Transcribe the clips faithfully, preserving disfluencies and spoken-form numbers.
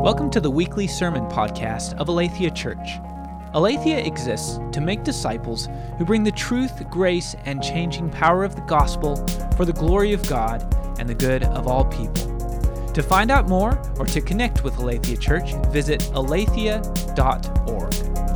Welcome to the weekly sermon podcast of Aletheia Church. Aletheia exists to make disciples who bring the truth, grace, and changing power of the gospel for the glory of God and the good of all people. To find out more or to connect with Aletheia Church, visit aletheia dot org.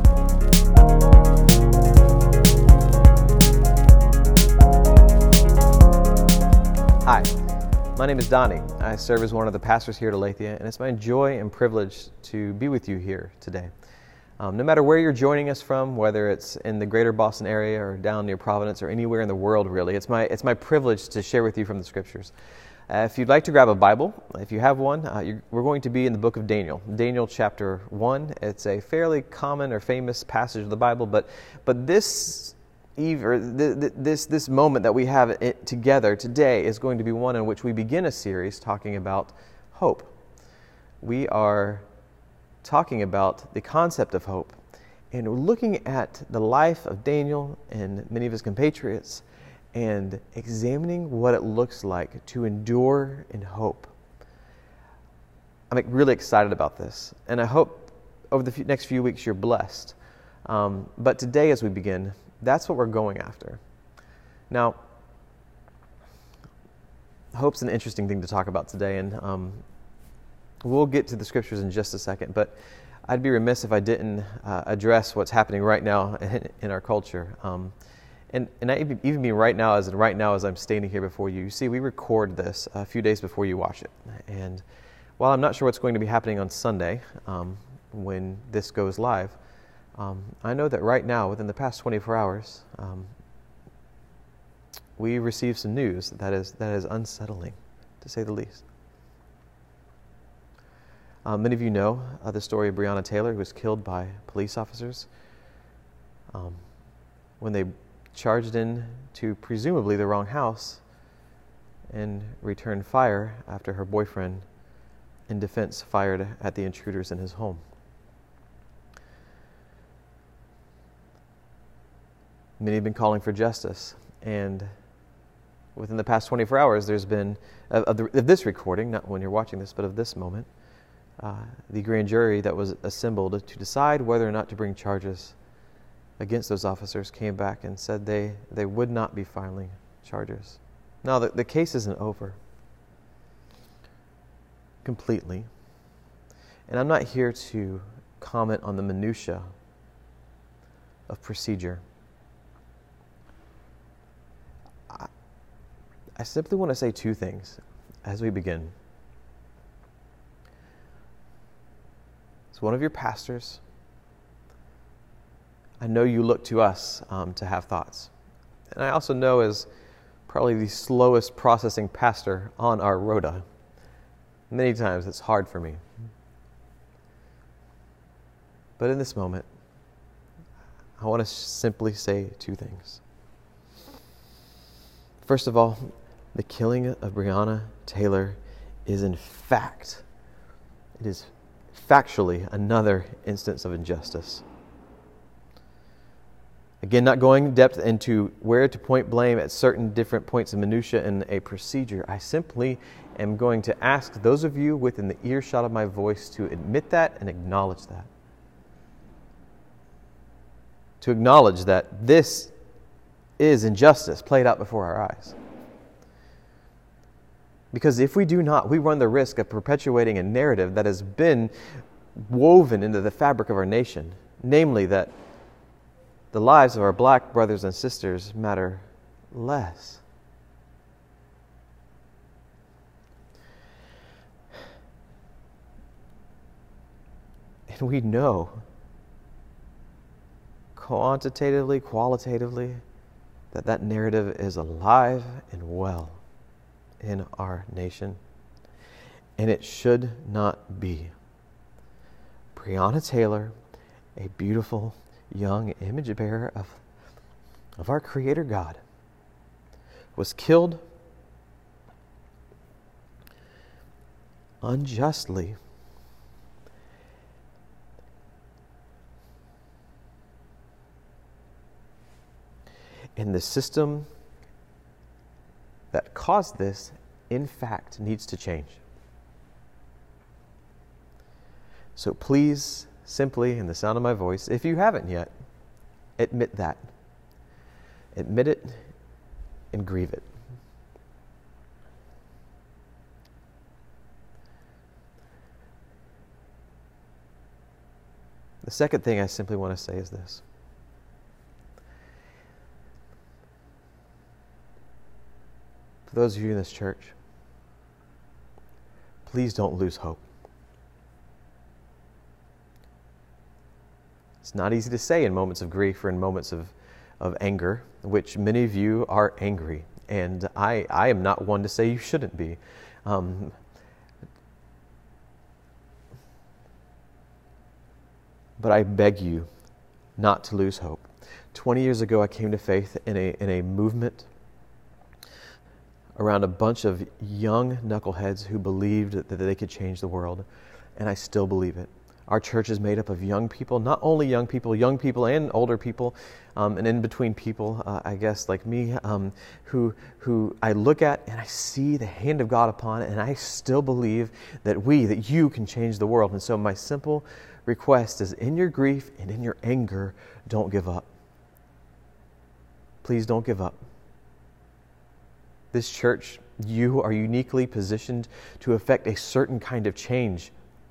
Hi, my name is Donnie. I serve as one of the pastors here at Aletheia, and it's my joy and privilege to be with you here today. Um, no matter where you're joining us from, whether it's in the greater Boston area or down near Providence or anywhere in the world, really, it's my it's my privilege to share with you from the Scriptures. Uh, if you'd like to grab a Bible, if you have one, uh, you're, we're going to be in the book of Daniel, Daniel chapter one. It's a fairly common or famous passage of the Bible, but but this eve or th- th- this this moment that we have it together today is going to be one in which we begin a series talking about hope. We are talking about the concept of hope, and we're looking at the life of Daniel and many of his compatriots and examining what it looks like to endure in hope. I'm really excited about this, and I hope over the few, next few weeks you're blessed. Um, but today as we begin, that's what we're going after. Now, hope's an interesting thing to talk about today, and um, we'll get to the Scriptures in just a second, but I'd be remiss if I didn't uh, address what's happening right now in, in our culture. Um, and and I even, even mean right now, as right now as I'm standing here before you. You see, we record this a few days before you watch it. And while I'm not sure what's going to be happening on Sunday um, when this goes live, um, I know that right now, within the past twenty-four hours, um, we received some news that is that is unsettling, to say the least. Uh, many of you know uh, the story of Breonna Taylor, who was killed by police officers um, when they charged in to presumably the wrong house and returned fire after her boyfriend, in defense, fired at the intruders in his home. Many have been calling for justice, and within the past twenty-four hours, there's been, of, of, the, of this recording, not when you're watching this, but of this moment, Uh, the grand jury that was assembled to decide whether or not to bring charges against those officers came back and said they, they would not be filing charges. Now, the, the case isn't over completely, and I'm not here to comment on the minutia of procedure. I, I simply want to say two things as we begin. One of your pastors, I know you look to us um, to have thoughts. And I also know as probably the slowest processing pastor on our rota, many times it's hard for me. But in this moment, I want to simply say two things. First of all, the killing of Breonna Taylor is in fact, it is factually another instance of injustice. Again, not going in depth into where to point blame at certain different points of minutia in a procedure. I simply am going to ask those of you within the earshot of my voice to admit that and acknowledge that. To acknowledge that this is injustice played out before our eyes. Because if we do not, we run the risk of perpetuating a narrative that has been woven into the fabric of our nation, namely that the lives of our black brothers and sisters matter less. And we know quantitatively, qualitatively, that that narrative is alive and well in our nation, and it should not be. Breonna Taylor, a beautiful young image bearer of, of our Creator God, was killed unjustly and the system that caused this, in fact, needs to change. So please, simply, in the sound of my voice, if you haven't yet, admit that. Admit it and grieve it. The second thing I simply want to say is this. For those of you in this church, please don't lose hope. It's not easy to say in moments of grief or in moments of, of anger, which many of you are angry. And I, I am not one to say you shouldn't be. Um, but I beg you not to lose hope. Twenty years ago, I came to faith in a, in a movement around a bunch of young knuckleheads who believed that they could change the world. And I still believe it. Our church is made up of young people, not only young people, young people and older people, um, and in between people, uh, I guess, like me, um, who who I look at and I see the hand of God upon it, and I still believe that we, that you can change the world. And so my simple request is, in your grief and in your anger, don't give up. Please don't give up. This church, you are uniquely positioned to effect a certain kind of change.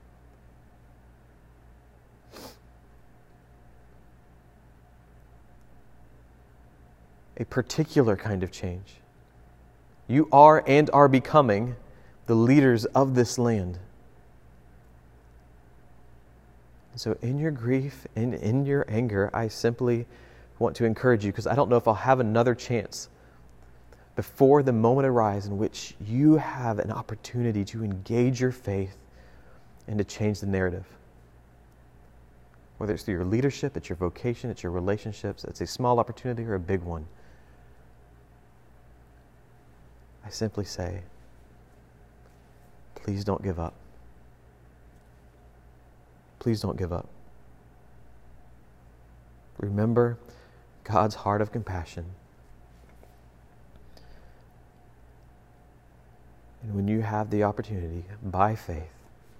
A particular kind of change. You are and are becoming the leaders of this land. So in your grief and in your anger, I simply want to encourage you, because I don't know if I'll have another chance before the moment arrives in which you have an opportunity to engage your faith and to change the narrative. Whether it's through your leadership, it's your vocation, it's your relationships, it's a small opportunity or a big one. I simply say, please don't give up. Please don't give up. Remember God's heart of compassion. And when you have the opportunity, by faith,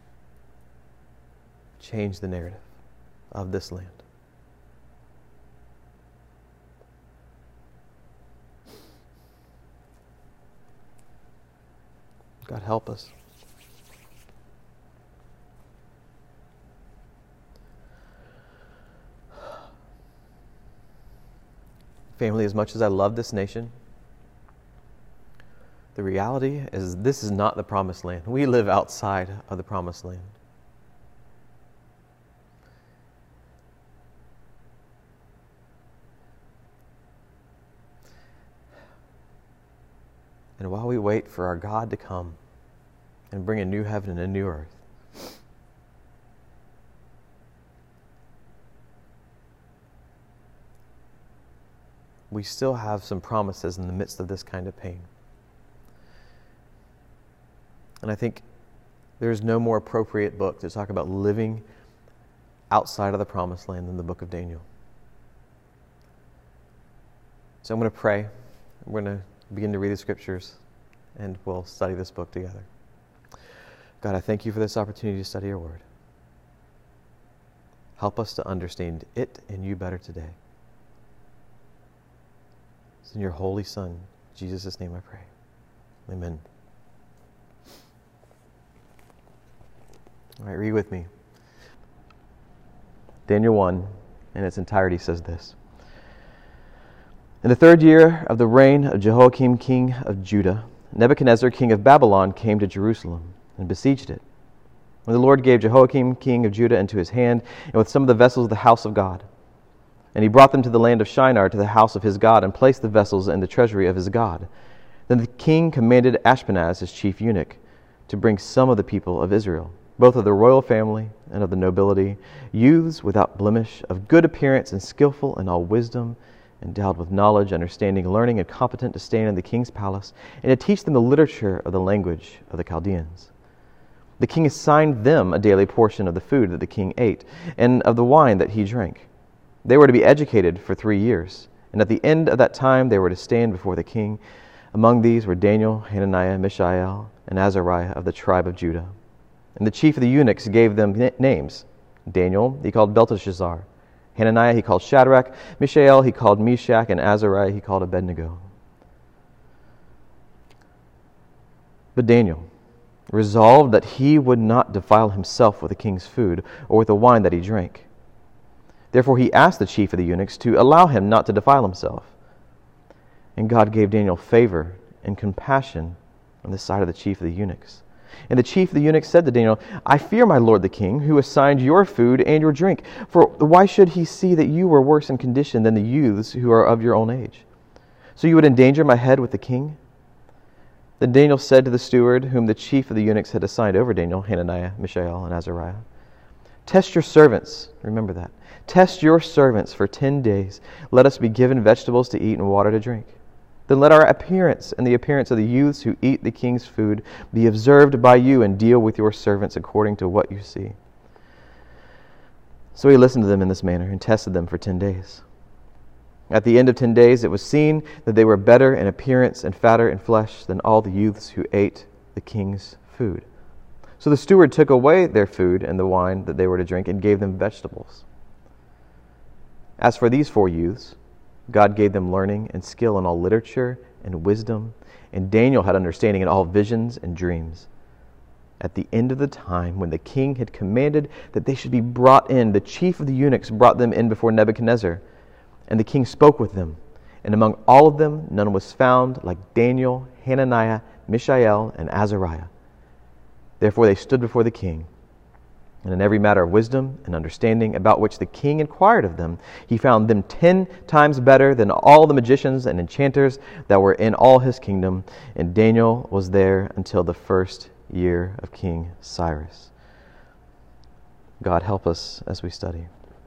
change the narrative of this land. God help us. Family, as much as I love this nation, the reality is this is not the promised land. We live outside of the promised land. And while we wait for our God to come and bring a new heaven and a new earth, we still have some promises in the midst of this kind of pain. And I think there's no more appropriate book to talk about living outside of the promised land than the book of Daniel. So I'm going to pray. We're going to begin to read the scriptures, and we'll study this book together. God, I thank you for this opportunity to study your word. Help us to understand it and you better today. It's in your holy Son, Jesus' name I pray. Amen. All right, read with me. Daniel one, in its entirety, says this. In the third year of the reign of Jehoiakim, king of Judah, Nebuchadnezzar, king of Babylon, came to Jerusalem and besieged it. And the Lord gave Jehoiakim, king of Judah, into his hand, and with some of the vessels of the house of God. And he brought them to the land of Shinar, to the house of his God, and placed the vessels in the treasury of his God. Then the king commanded Ashpenaz, his chief eunuch, to bring some of the people of Israel, both of the royal family and of the nobility, youths without blemish, of good appearance and skillful in all wisdom, endowed with knowledge, understanding, learning, and competent to stand in the king's palace, and to teach them the literature of the language of the Chaldeans. The king assigned them a daily portion of the food that the king ate, and of the wine that he drank. They were to be educated for three years, and at the end of that time they were to stand before the king. Among these were Daniel, Hananiah, Mishael, and Azariah of the tribe of Judah. And the chief of the eunuchs gave them na- names. Daniel he called Belteshazzar. Hananiah he called Shadrach. Mishael he called Meshach. And Azariah he called Abednego. But Daniel resolved that he would not defile himself with the king's food or with the wine that he drank. Therefore he asked the chief of the eunuchs to allow him not to defile himself. And God gave Daniel favor and compassion on the side of the chief of the eunuchs. And the chief of the eunuchs said to Daniel, I fear my lord the king, who assigned your food and your drink. For why should he see that you were worse in condition than the youths who are of your own age? So you would endanger my head with the king? Then Daniel said to the steward, whom the chief of the eunuchs had assigned over Daniel, Hananiah, Mishael, and Azariah, test your servants, remember that, test your servants for ten days. Let us be given vegetables to eat and water to drink. Then let our appearance and the appearance of the youths who eat the king's food be observed by you, and deal with your servants according to what you see. So he listened to them in this manner and tested them for ten days. At the end of ten days, it was seen that they were better in appearance and fatter in flesh than all the youths who ate the king's food. So the steward took away their food and the wine that they were to drink and gave them vegetables. As for these four youths, God gave them learning and skill in all literature and wisdom, and Daniel had understanding in all visions and dreams. At the end of the time, when the king had commanded that they should be brought in, the chief of the eunuchs brought them in before Nebuchadnezzar. And the king spoke with them, and among all of them none was found like Daniel, Hananiah, Mishael, and Azariah. Therefore they stood before the king, and in every matter of wisdom and understanding about which the king inquired of them, he found them ten times better than all the magicians and enchanters that were in all his kingdom. And Daniel was there until the first year of King Cyrus. God help us as we study.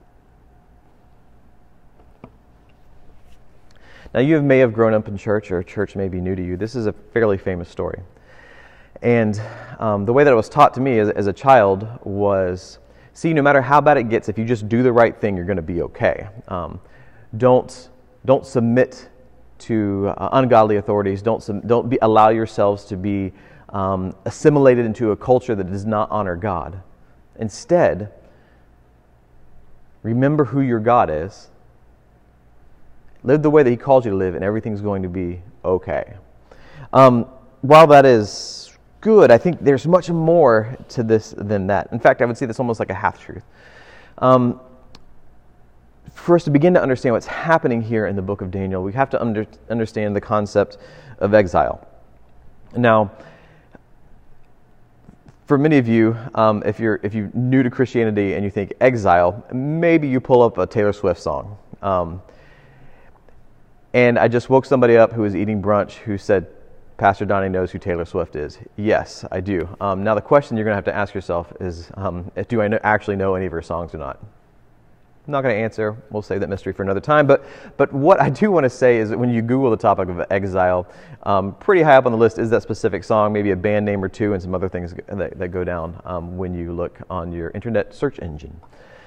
Now, you may have grown up in church, or church may be new to you. This is a fairly famous story. And um, the way that it was taught to me as, as a child was, see, no matter how bad it gets, if you just do the right thing, you're going to be okay. Um, don't don't submit to uh, ungodly authorities. Don't don't be, allow yourselves to be um, assimilated into a culture that does not honor God. Instead, remember who your God is. Live the way that He calls you to live, and everything's going to be okay. Um, while that is good, I think there's much more to this than that. In fact, I would see this almost like a half-truth. Um, for us to begin to understand what's happening here in the book of Daniel, we have to under, understand the concept of exile. Now, for many of you, um, if you're if you're new to Christianity and you think exile, maybe you pull up a Taylor Swift song. Um, And I just woke somebody up who was eating brunch who said, Pastor Donnie knows who Taylor Swift is. Yes, I do. Um, now the question you're going to have to ask yourself is, um, do I know, actually know any of her songs or not? I'm not going to answer. We'll save that mystery for another time. But but what I do want to say is that when you Google the topic of exile, um, pretty high up on the list is that specific song, maybe a band name or two, and some other things that, that go down um, when you look on your internet search engine.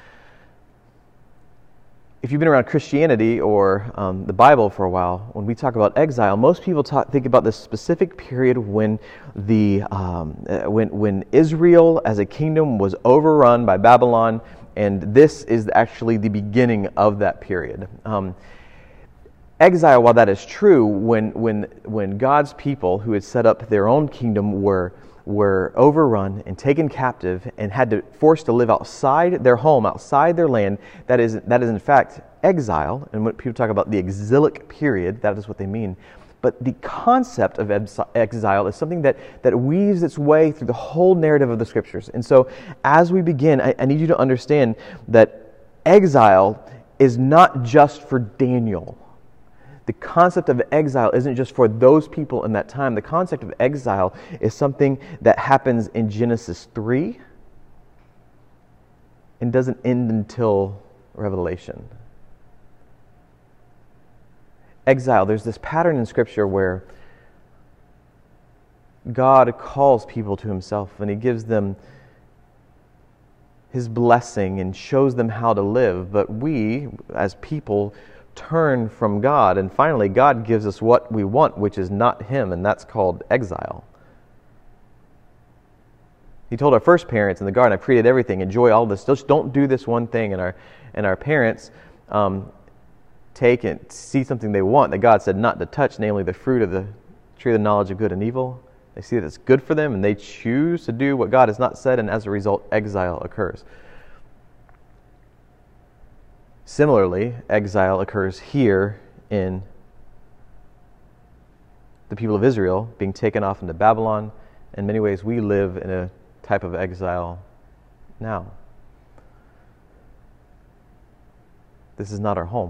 If you've been around Christianity or um, the Bible for a while, when we talk about exile, most people talk, think about this specific period when the um, when when Israel as a kingdom was overrun by Babylon, and this is actually the beginning of that period. Um, exile, while that is true, when when when God's people who had set up their own kingdom were were overrun and taken captive and had to forced to live outside their home, outside their land, that is that is in fact exile. And when people talk about the exilic period, that is what they mean. But the concept of exile is something that, that weaves its way through the whole narrative of the Scriptures. And so as we begin, I, I need you to understand that exile is not just for Daniel. The concept of exile isn't just for those people in that time. The concept of exile is something that happens in Genesis three and doesn't end until Revelation. Exile, there's this pattern in Scripture where God calls people to Himself and He gives them His blessing and shows them how to live. But we, as people, turn from God, and finally God gives us what we want, which is not Him, and that's called exile. He told our first parents in the garden, I've created everything, enjoy all this, just don't do this one thing. And our, and our parents um, take and see something they want that God said not to touch, namely the fruit of the tree of the knowledge of good and evil. They see that it's good for them, and they choose to do what God has not said, and as a result, exile occurs. Similarly, exile occurs here in the people of Israel being taken off into Babylon. In many ways, we live in a type of exile now. This is not our home.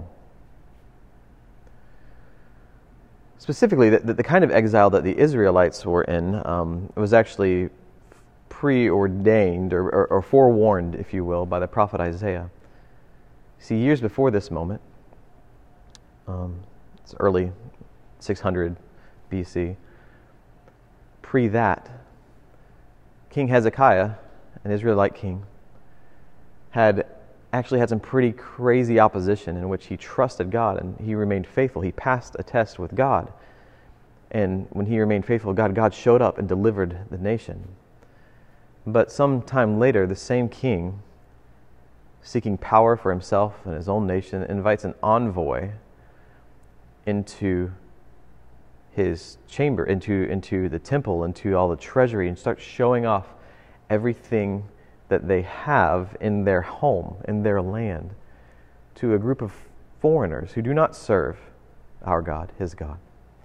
Specifically, the, the kind of exile that the Israelites were in um, was actually preordained or, or, or forewarned, if you will, by the prophet Isaiah. See, years before this moment, um, it's early six hundred B C, pre that, King Hezekiah, an Israelite king, had actually had some pretty crazy opposition in which he trusted God and he remained faithful. He passed a test with God. And when he remained faithful to God, God showed up and delivered the nation. But some time later, the same king, seeking power for himself and his own nation, invites an envoy into his chamber, into, into the temple, into all the treasury, and starts showing off everything that they have in their home, in their land, to a group of foreigners who do not serve our God, his God.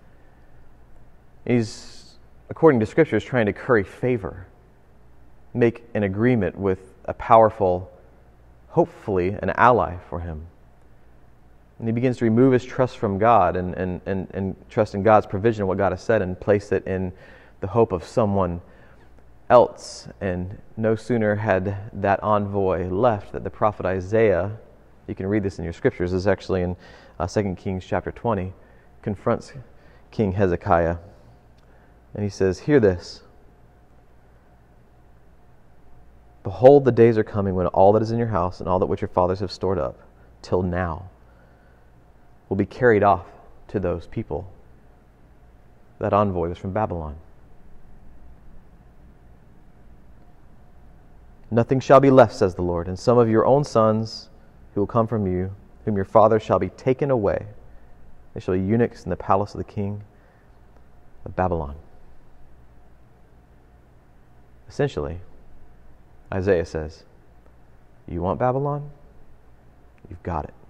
He's, according to Scriptures, trying to curry favor, make an agreement with a powerful, hopefully an ally for him. And he begins to remove his trust from God and, and, and, and trust in God's provision, what God has said, and place it in the hope of someone else. And no sooner had that envoy left that the prophet Isaiah, you can read this in your scriptures, this is actually in uh, Second Kings chapter twenty, confronts King Hezekiah. And he says, hear this. Behold, the days are coming when all that is in your house and all that which your fathers have stored up till now will be carried off to those people. That envoy was from Babylon. Nothing shall be left, says the Lord, and some of your own sons who will come from you, whom your fathers shall be taken away. They shall be eunuchs in the palace of the king of Babylon. Essentially, Isaiah says, you want Babylon? You've got it.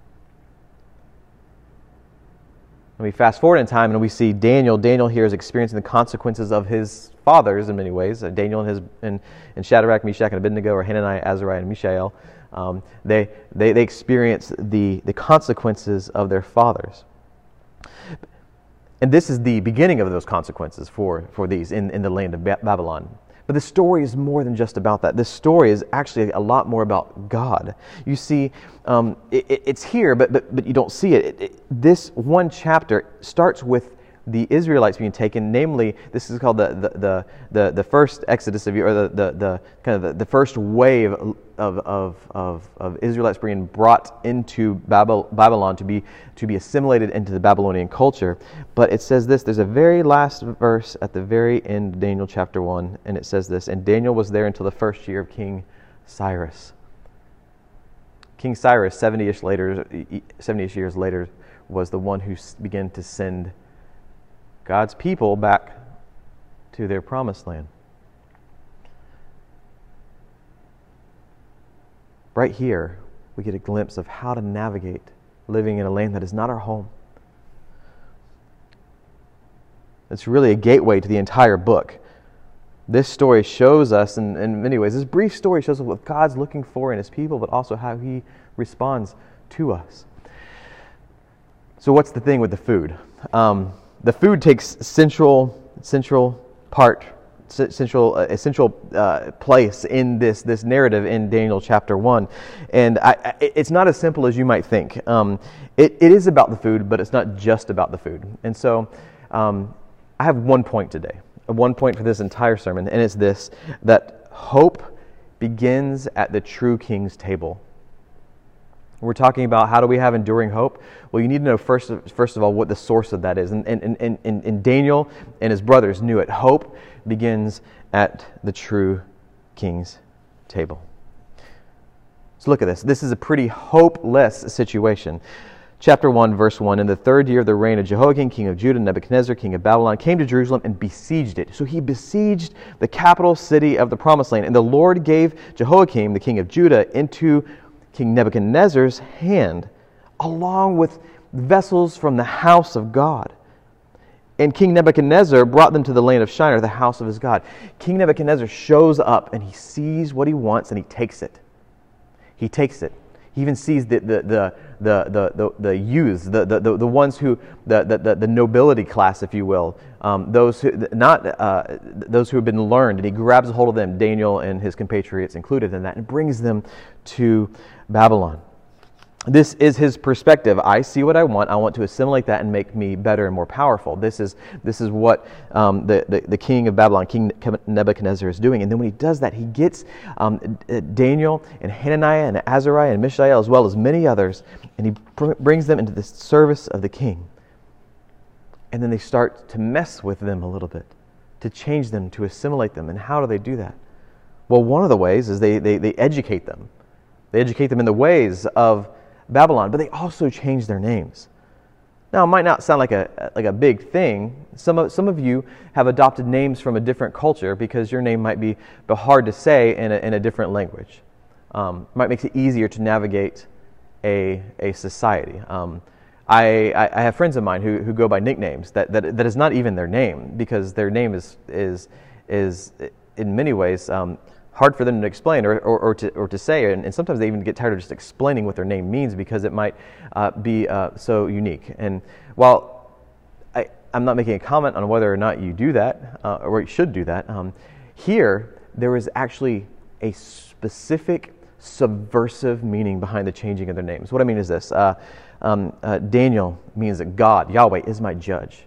And we fast forward in time and we see Daniel. Daniel here is experiencing the consequences of his fathers in many ways. Uh, Daniel and his and, and Shadrach, Meshach, and Abednego, or Hananiah, Azariah, and Mishael, um, they, they they experience the, the consequences of their fathers. And this is the beginning of those consequences for, for these in, in the land of ba- Babylon. But the story is more than just about that. This story is actually a lot more about God. You see, um, it, it, it's here, but, but but you don't see it. It, it. This one chapter starts with the Israelites being taken. Namely, this is called the the the, the, the first Exodus of or the, the, the kind of the, the first wave of of of of Israelites being brought into Babylon to be to be assimilated into the Babylonian culture. But it says this. There's a very last verse at the very end of Daniel chapter one, and it says this: and Daniel was there until the first year of King Cyrus. King Cyrus, seventy-ish later, seventy-ish years later, was the one who began to send God's people back to their promised land. Right here, we get a glimpse of how to navigate living in a land that is not our home. It's really a gateway to the entire book. This story shows us, in, in many ways, this brief story shows us what God's looking for in His people, but also how He responds to us. So what's the thing with the food? Um, the food takes central, central part, central, uh, essential uh, place in this this narrative in Daniel chapter one, and I, I, it's not as simple as you might think. Um, it, it is about the food, but it's not just about the food. And so, um, I have one point today, one point for this entire sermon, and it's this: that hope begins at the true King's table. We're talking about how do we have enduring hope? Well, you need to know first, first of all what the source of that is. And, and, and, and, and Daniel and his brothers knew it. Hope begins at the true king's table. So look at this. This is a pretty hopeless situation. Chapter one, verse one, in the third year of the reign of Jehoiakim, king of Judah, Nebuchadnezzar, king of Babylon, came to Jerusalem and besieged it. So he besieged the capital city of the promised land. And the Lord gave Jehoiakim, the king of Judah, into King Nebuchadnezzar's hand, along with vessels from the house of God. And King Nebuchadnezzar brought them to the land of Shinar, the house of his God. King Nebuchadnezzar shows up and he sees what he wants and he takes it. He takes it. He even sees the the the the the, the, the youths, the, the, the, the ones who the, the, the nobility class, if you will, um, those who not uh, those who have been learned, and he grabs a hold of them, Daniel and his compatriots included in that, and brings them to Babylon. This is his perspective. I see what I want. I want to assimilate that and make me better and more powerful. This is this is what um, the, the, the king of Babylon, King Nebuchadnezzar, is doing. And then when he does that, he gets um, Daniel and Hananiah and Azariah and Mishael, as well as many others, and he br- brings them into the service of the king. And then they start to mess with them a little bit, to change them, to assimilate them. And how do they do that? Well, one of the ways is they they, they educate them. They educate them in the ways of Babylon, but they also change their names. Now, it might not sound like a like a big thing. Some of some of you have adopted names from a different culture because your name might be hard to say in a, in a different language. Um, might make it easier to navigate a a society. Um, I, I I have friends of mine who, who go by nicknames that, that that is not even their name, because their name is is is in many ways Um, hard for them to explain or, or, or to or to say, and, and sometimes they even get tired of just explaining what their name means because it might uh, be uh, so unique. And while I, I'm not making a comment on whether or not you do that, uh, or you should do that, um, here there is actually a specific subversive meaning behind the changing of their names. What I mean is this. Uh, um, uh, Daniel means that God, Yahweh, is my judge.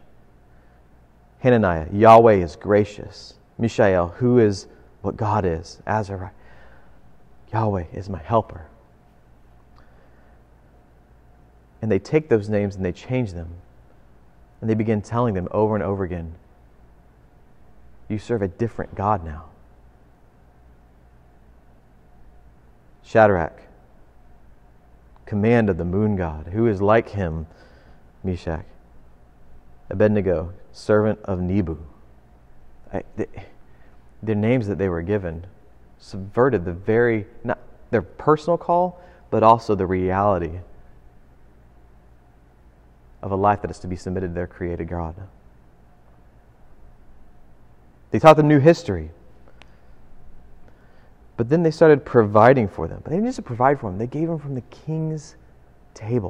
Hananiah, Yahweh is gracious. Mishael, who is what God is. Azariah, Yahweh is my helper. And they take those names and they change them. And they begin telling them over and over again, you serve a different God now. Shadrach, command of the moon god, who is like him? Meshach. Abednego, servant of Nebu. I, they, Their names that they were given subverted the very, not their personal call, but also the reality of a life that is to be submitted to their created God. They taught them new history. But then they started providing for them. But they didn't just provide for them. They gave them from the king's table.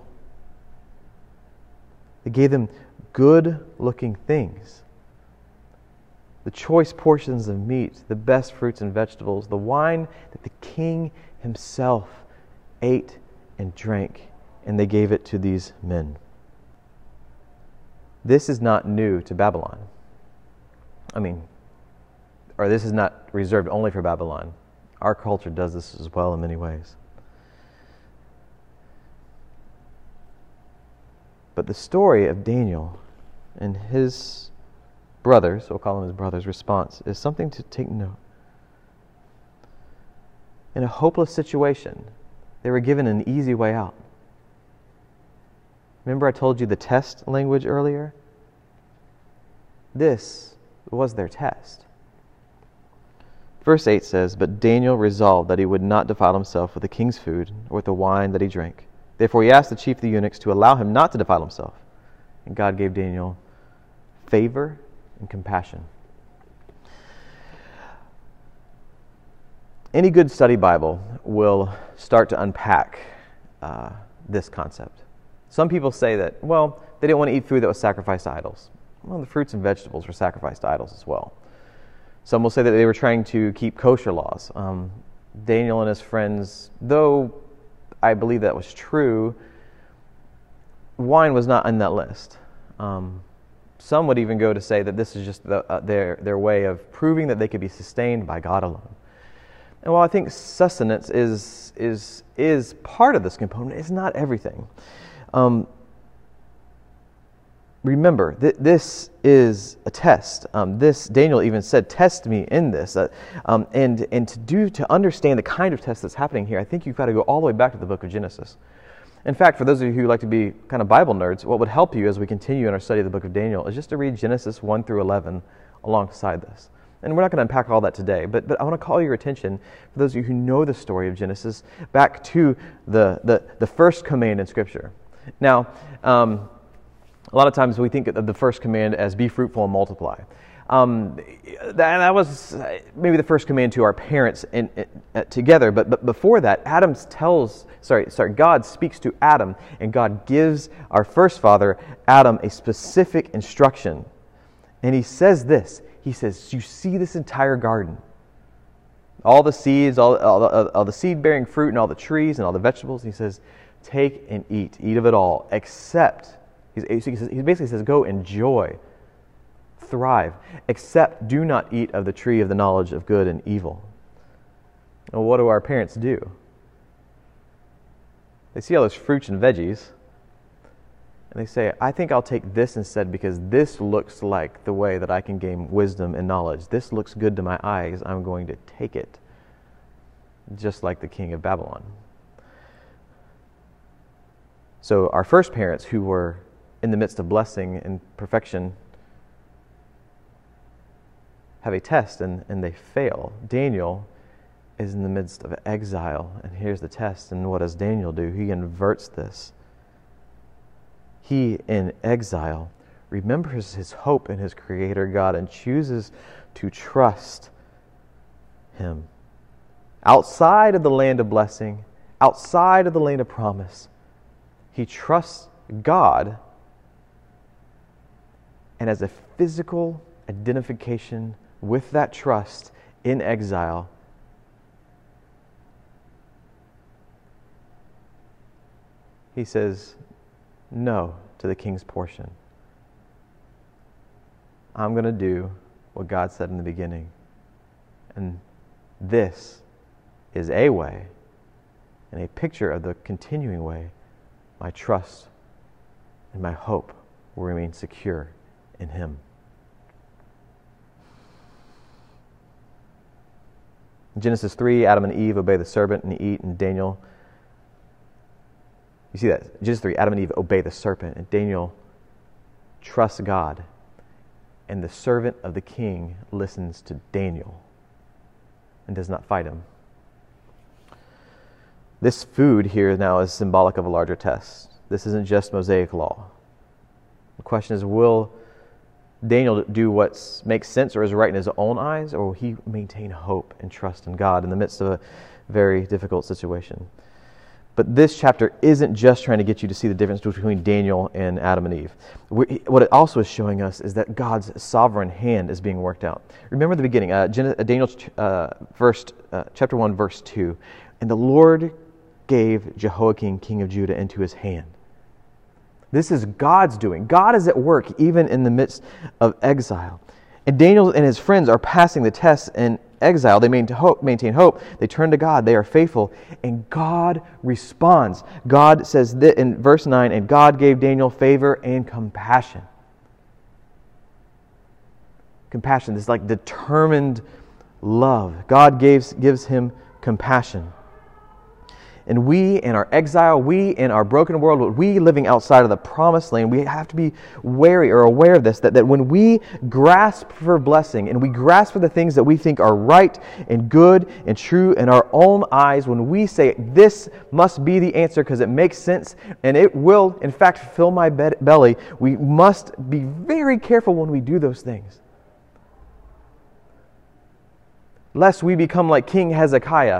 They gave them good-looking things. The choice portions of meat, the best fruits and vegetables, the wine that the king himself ate and drank, and they gave it to these men. This is not new to Babylon. I mean, or this is not reserved only for Babylon. Our culture does this as well in many ways. But the story of Daniel and his brothers, we'll call them his brothers, response is something to take note. In a hopeless situation, they were given an easy way out. Remember I told you the test language earlier? This was their test. Verse eight says, but Daniel resolved that he would not defile himself with the king's food or with the wine that he drank. Therefore he asked the chief of the eunuchs to allow him not to defile himself. And God gave Daniel favor and compassion. Any good study Bible will start to unpack uh, this concept. Some people say that, well, they didn't want to eat food that was sacrificed to idols. Well, the fruits and vegetables were sacrificed to idols as well. Some will say that they were trying to keep kosher laws. Um, Daniel and his friends, though I believe that was true, wine was not on that list. Um, Some would even go to say that this is just the, uh, their their way of proving that they could be sustained by God alone. And while I think sustenance is is is part of this component, it's not everything. Um, remember, th- this is a test. Um, this, Daniel even said, test me in this. Uh, um, and and to do to understand the kind of test that's happening here, I think you've got to go all the way back to the book of Genesis. In fact, for those of you who like to be kind of Bible nerds, what would help you as we continue in our study of the book of Daniel is just to read Genesis one through eleven alongside this. And we're not going to unpack all that today, but, but I want to call your attention, for those of you who know the story of Genesis, back to the, the, the first command in Scripture. Now, um, a lot of times we think of the first command as be fruitful and multiply. Um, that, that was maybe the first command to our parents in, in, uh, together, but, but before that, Adam tells, sorry, sorry, God speaks to Adam, and God gives our first father, Adam, a specific instruction. And he says this, he says, you see this entire garden, all the seeds, all, all, the, all the seed-bearing fruit and all the trees and all the vegetables, and he says, take and eat, eat of it all, except, he basically says, go enjoy, thrive, except do not eat of the tree of the knowledge of good and evil. Well, what do our parents do? They see all those fruits and veggies, and they say, I think I'll take this instead because this looks like the way that I can gain wisdom and knowledge. This looks good to my eyes. I'm going to take it, just like the king of Babylon. So our first parents, who were in the midst of blessing and perfection, have a test and, and they fail. Daniel is in the midst of exile, and here's the test. And what does Daniel do? He inverts this. He, in exile, remembers his hope in his Creator God and chooses to trust Him. Outside of the land of blessing, outside of the land of promise, he trusts God, and as a physical identification with that trust in exile, he says no to the king's portion. I'm going to do what God said in the beginning. And this is a way and a picture of the continuing way my trust and my hope will remain secure in Him. In Genesis three, Adam and Eve obey the serpent and eat, and Daniel, you see that? Genesis three, Adam and Eve obey the serpent, and Daniel trusts God, and the servant of the king listens to Daniel and does not fight him. This food here now is symbolic of a larger test. This isn't just Mosaic law. The question is, will Daniel do what makes sense or is right in his own eyes, or will he maintain hope and trust in God in the midst of a very difficult situation? But this chapter isn't just trying to get you to see the difference between Daniel and Adam and Eve. We, what it also is showing us is that God's sovereign hand is being worked out. Remember the beginning, uh, Daniel uh, verse, uh, chapter one, verse two. And the Lord gave Jehoiakim, king of Judah, into his hand. This is God's doing. God is at work even in the midst of exile. And Daniel and his friends are passing the test in exile. They maintain hope, maintain hope. They turn to God. They are faithful. And God responds. God says that in verse nine, and God gave Daniel favor and compassion. Compassion, this like determined love. God gives, gives him compassion. And we in our exile, we in our broken world, we living outside of the promised land, we have to be wary or aware of this, that, that when we grasp for blessing and we grasp for the things that we think are right and good and true in our own eyes, when we say this must be the answer because it makes sense and it will in fact fill my be- belly, we must be very careful when we do those things. Lest we become like King Hezekiah,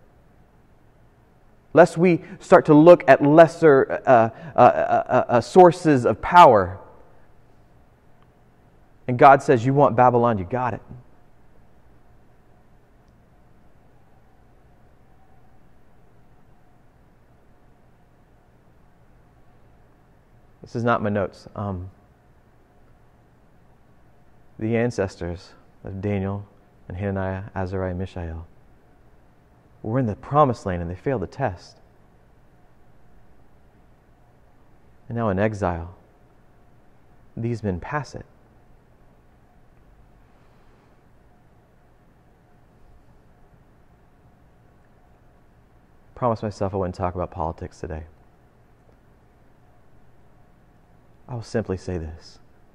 lest we start to look at lesser uh, uh, uh, uh, sources of power. And God says, you want Babylon, you got it. This is not my notes. Um, the ancestors of Daniel and Hananiah, Azariah, and Mishael were in the promised land and they failed the test. And now in exile, these men pass it. I promised myself I wouldn't talk about politics today. I will simply say this.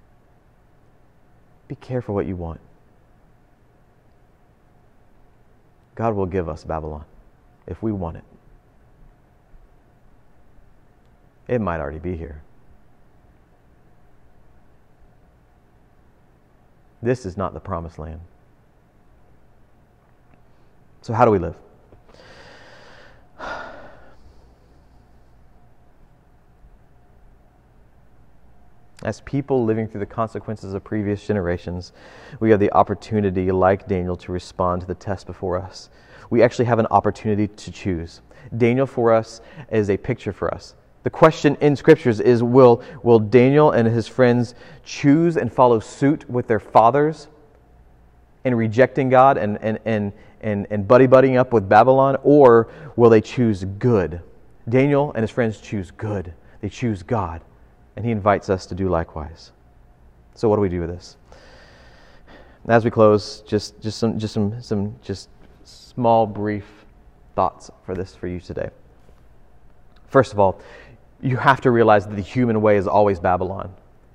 Be careful what you want. God will give us Babylon if we want it. It might already be here. This is not the promised land. So how do we live? As people living through the consequences of previous generations, we have the opportunity, like Daniel, to respond to the test before us. We actually have an opportunity to choose. Daniel for us is a picture for us. The question in Scriptures is, will, will Daniel and his friends choose and follow suit with their fathers in rejecting God and, and, and, and, and buddy-buddying up with Babylon, or will they choose good? Daniel and his friends choose good. They choose God. And he invites us to do likewise. So what do we do with this? As we close, just just some just some some just small brief thoughts for this for you today. First of all, you have to realize that the human way is always Babylon.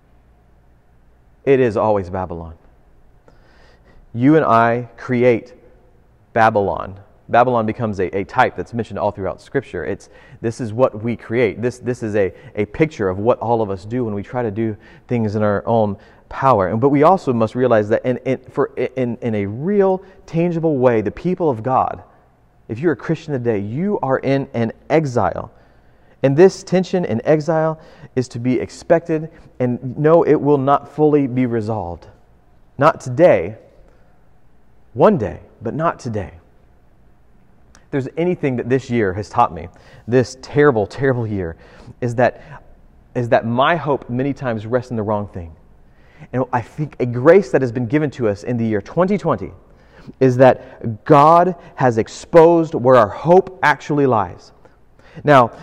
It is always Babylon. You and I create Babylon. Babylon becomes a, a type that's mentioned all throughout Scripture. It's this is what we create. This this is a, a picture of what all of us do when we try to do things in our own power. And but we also must realize that in in for in, in a real, tangible way, the people of God, if you're a Christian today, you are in an exile. And this tension and exile is to be expected, and no, it will not fully be resolved. Not today. One day, but not today. If there's anything that this year has taught me, this terrible, terrible year, is that is that my hope many times rests in the wrong thing. And I think a grace that has been given to us in the year twenty twenty is that God has exposed where our hope actually lies. Now,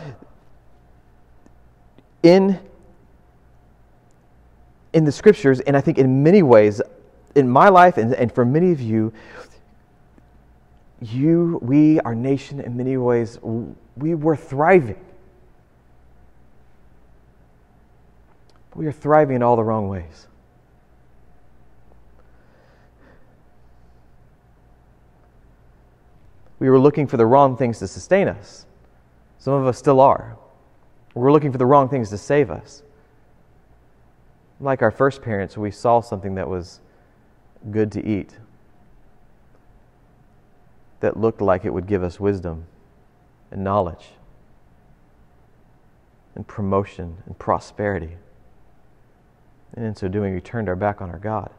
in, in the Scriptures, and I think in many ways, in my life and, and for many of you, You, we, our nation, in many ways, we were thriving. We are thriving in all the wrong ways. We were looking for the wrong things to sustain us. Some of us still are. We're looking for the wrong things to save us. Like our first parents, we saw something that was good to eat, that looked like it would give us wisdom and knowledge and promotion and prosperity. And in so doing, we turned our back on our God.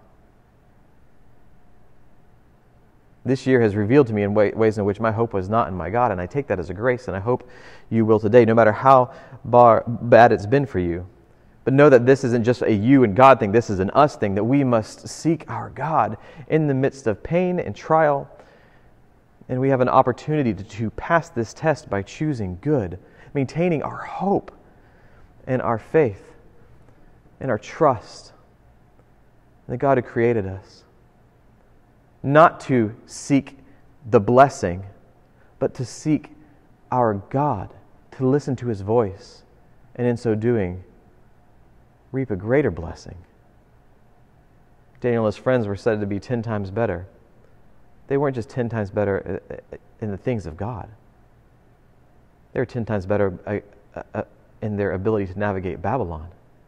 This year has revealed to me in ways in which my hope was not in my God, and I take that as a grace, and I hope you will today, no matter how bar, bad it's been for you. But know that this isn't just a you and God thing, this is an us thing, that we must seek our God in the midst of pain and trial. And we have an opportunity to, to pass this test by choosing good, maintaining our hope and our faith and our trust in the God who created us. Not to seek the blessing, but to seek our God, to listen to His voice, and in so doing, reap a greater blessing. Daniel and his friends were said to be ten times better. They weren't just ten times better in the things of God. They were ten times better in their ability to navigate Babylon.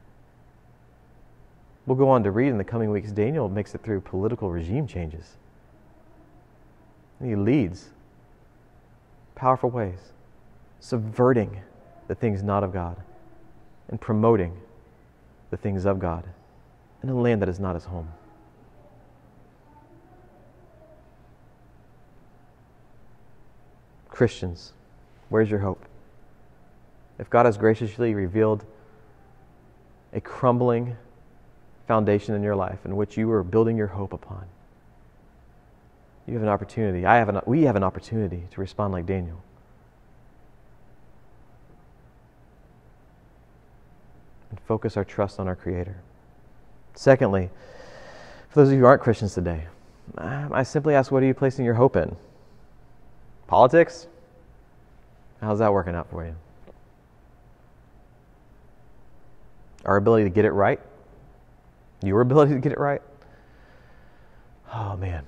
We'll go on to read in the coming weeks, Daniel makes it through political regime changes. And he leads powerful ways, subverting the things not of God and promoting the things of God in a land that is not his home. Christians, where's your hope? If God has graciously revealed a crumbling foundation in your life in which you are building your hope upon, you have an opportunity. I have an, we have an opportunity to respond like Daniel. And focus our trust on our Creator. Secondly, for those of you who aren't Christians today, I simply ask, what are you placing your hope in? Politics? How's that working out for you? Our ability to get it right? Your ability to get it right? Oh, man.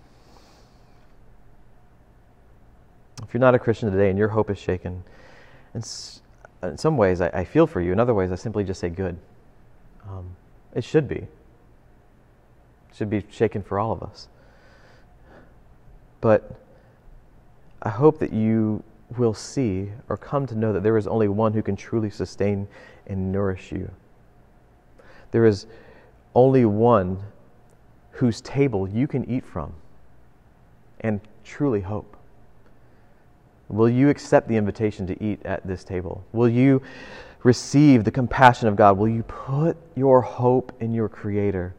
If you're not a Christian today and your hope is shaken, in, in some ways I, I feel for you. In other ways, I simply just say good. Um, it should be. It should be shaken for all of us. But I hope that you will see or come to know that there is only one who can truly sustain and nourish you. There is only one whose table you can eat from and truly hope. Will you accept the invitation to eat at this table? Will you receive the compassion of God? Will you put your hope in your Creator,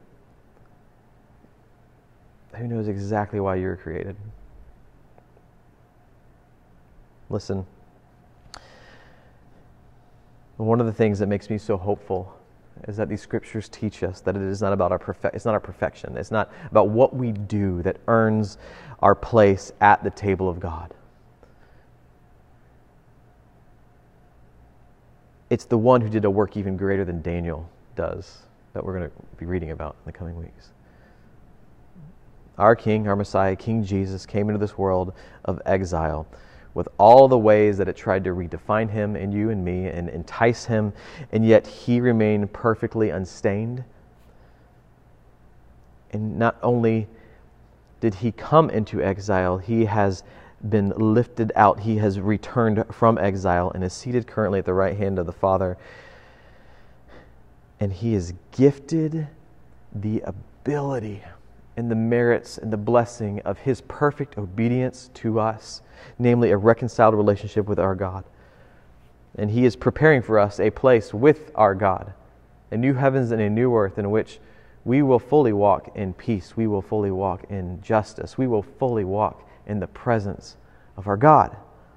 who knows exactly why you were created? Listen, one of the things that makes me so hopeful is that these scriptures teach us that it is not about our perfect. It's not our perfection. It's not about what we do that earns our place at the table of God. It's the one who did a work even greater than Daniel does that we're going to be reading about in the coming weeks. Our King, our Messiah, King Jesus, came into this world of exile with all the ways that it tried to redefine him and you and me and entice him, and yet he remained perfectly unstained. And not only did he come into exile, he has been lifted out. He has returned from exile and is seated currently at the right hand of the Father. And he is gifted the ability and the merits and the blessing of his perfect obedience to us, namely a reconciled relationship with our God. And he is preparing for us a place with our God, a new heavens and a new earth in which we will fully walk in peace. We will fully walk in justice. We will fully walk in the presence of our God.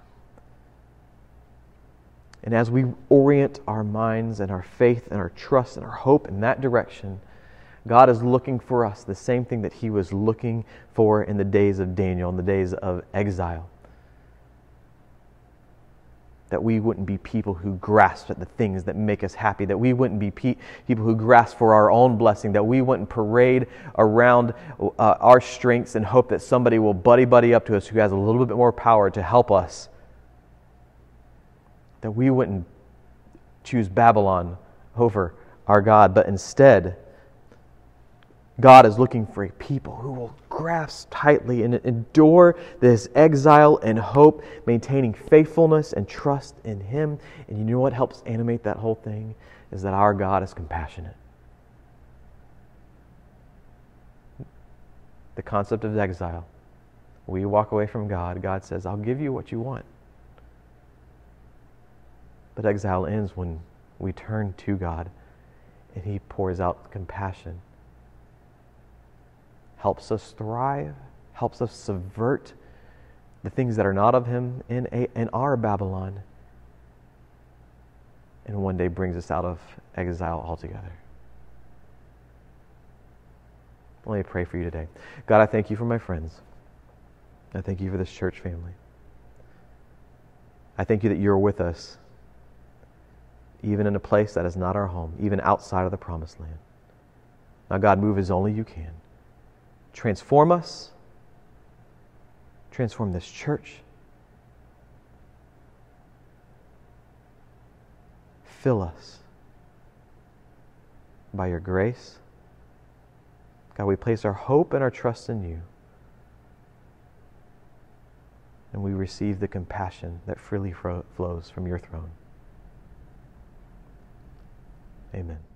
And as we orient our minds and our faith and our trust and our hope in that direction, God is looking for us the same thing that he was looking for in the days of Daniel, in the days of exile. That we wouldn't be people who grasp at the things that make us happy, that we wouldn't be pe- people who grasp for our own blessing, that we wouldn't parade around uh, our strengths and hope that somebody will buddy-buddy up to us who has a little bit more power to help us. That we wouldn't choose Babylon over our God, but instead, God is looking for a people who will grasp tightly and endure this exile and hope, maintaining faithfulness and trust in him. And you know what helps animate that whole thing? Is that our God is compassionate. The concept of exile. We walk away from God. God says, I'll give you what you want. But exile ends when we turn to God and he pours out compassion. Helps us thrive, helps us subvert the things that are not of him in, a, in our Babylon, and one day brings us out of exile altogether. Let me pray for you today. God, I thank you for my friends. I thank you for this church family. I thank you that you're with us, even in a place that is not our home, even outside of the promised land. Now, God, move as only you can. Transform us. Transform this church. Fill us by your grace. God, we place our hope and our trust in you. And we receive the compassion that freely flows from your throne. Amen.